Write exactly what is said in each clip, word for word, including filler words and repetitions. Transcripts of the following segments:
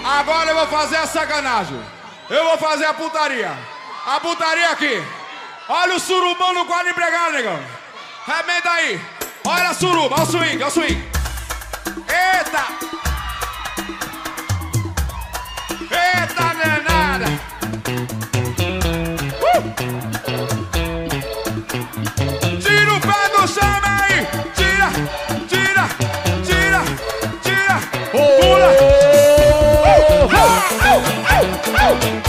Agora eu vou fazer a sacanagem. Eu vou fazer a putaria. A putaria aqui. Olha o surubão no quadro empregado, negão. Remenda aí. Olha a suruba, olha o swing, olha o swing. Eita! Eita, danada! Uh! Tira o pé do chão aí! Tira, tira, tira, tira! Pula! Uh! Uh! Uh! Uh! Uh!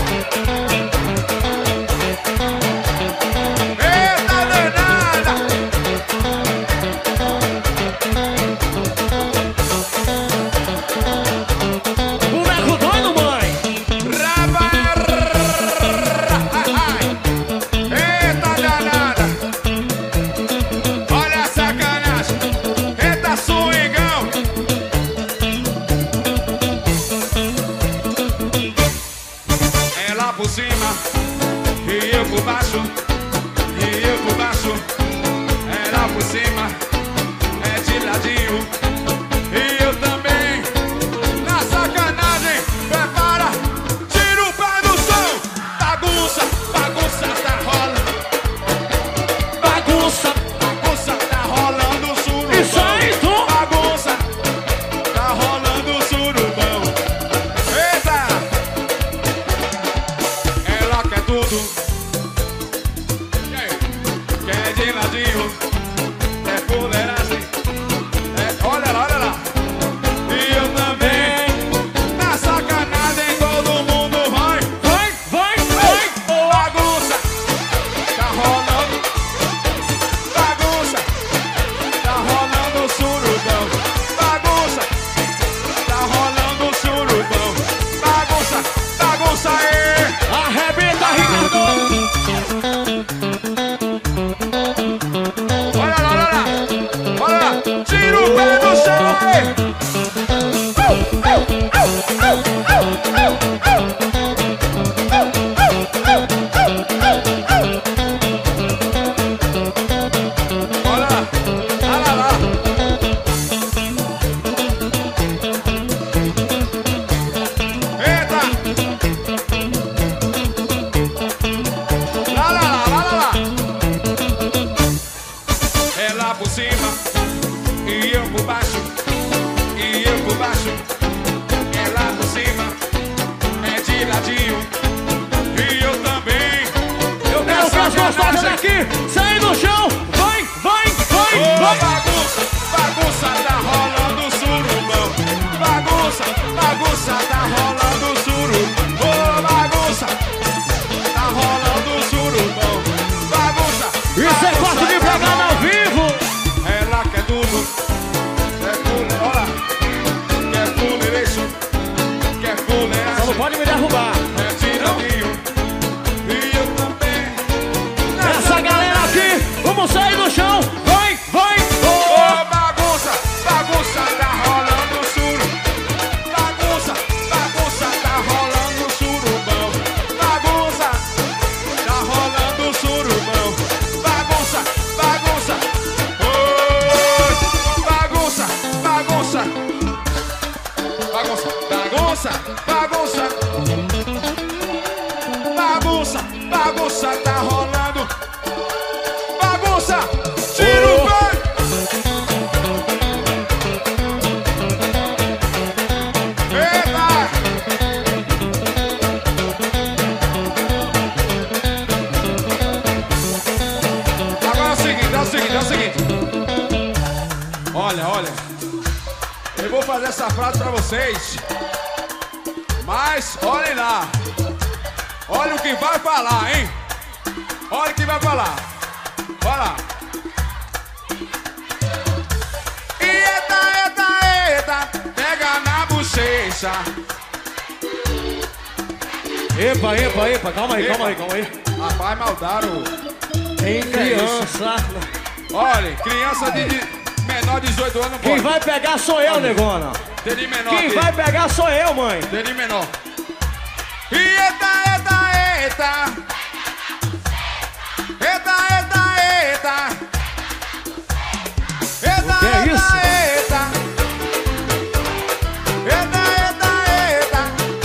Essa frase pra vocês, mas olhem lá, olha o que vai falar, hein? Olha o que vai falar, olha lá. Eita, eita, eita, pega na bochecha. Epa, epa, epa, calma aí, epa. calma aí, calma aí. Rapaz, maldaram. Tem criança. Olha, criança de menor de dezoito anos não pode. Quem vai pegar sou eu, negona. Tem de menor. Quem aqui. vai pegar sou eu, mãe. Tem de menor. Eita, eita, eita. Eita, eita, eita. Eita, o que é isso? eita, eita. Eita, eita, eita.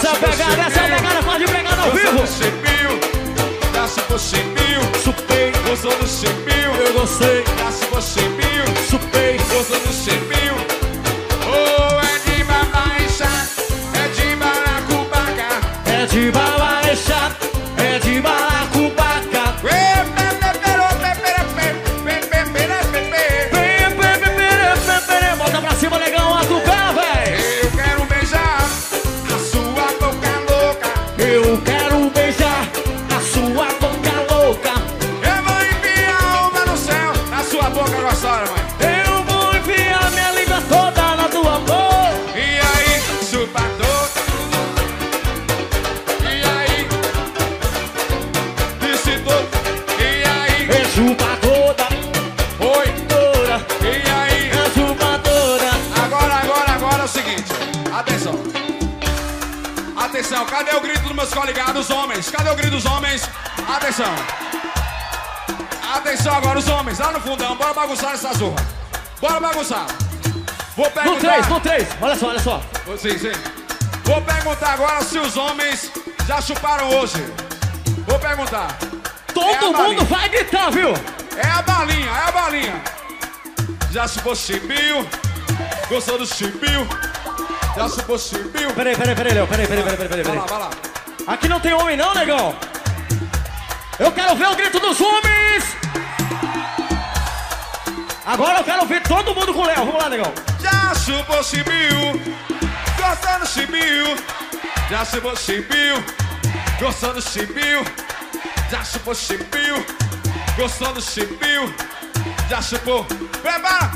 Essa é a pegada, essa é a pegada, pode pegar ao vivo. Gostou do chipinho? Já chupou chipinho? Chupei, Gostou do chipinho? eu gostei. Já chupou chipinho? Chupei, Gostou do chipinho? Oh, é de babaixa, é de baracubaca. é de balacha, é de balacubaca. Ê, pe, pe, pero, pe, pere, pe, pe, pe, pere, pe, pe. Pê, pê, pê, pê, pê, pê, bota pra cima, negão, a tucar, véi. Eu quero beijar a sua boca louca. Eu quero beijar a sua boca louca. Eu vou enfiar uma no céu, na sua boca gostosa, mãe. Eu vou enfiar minha língua toda na tua boca. E aí, chupa toda. E aí, disse todo. E aí, É chupa toda, oi. toda. E aí, É chupa toda. agora, agora, agora é o seguinte. Atenção. Atenção, cadê o grito dos meus coligados, homens? Cadê o grito dos homens? Atenção. Atenção agora, os homens, lá no fundão. Bora bagunçar essa zorra. Bora bagunçar. Vou No perguntar... três, no três. Olha só, olha só. Sim, sim. Vou perguntar agora se os homens já chuparam hoje. Vou perguntar. Todo É a mundo balinha. vai gritar, viu? É a balinha, é a balinha. Já chupou chibinho? Gostou do chibinho? Já chupou chibinho? Peraí, peraí, peraí, Léo. Peraí, peraí, peraí, peraí, Vai lá, peraí. vai lá. Aqui não tem homem não, negão. Eu quero ver o grito dos homens. Agora eu quero ver todo mundo com o Léo. Vamos lá, negão. Já chupou chibinho? Gostou do chibinho? Já chupou chibinho? Gostou do chibinho? Já chupou chibinho? Gostou do chibinho? Já chupou? Prepara!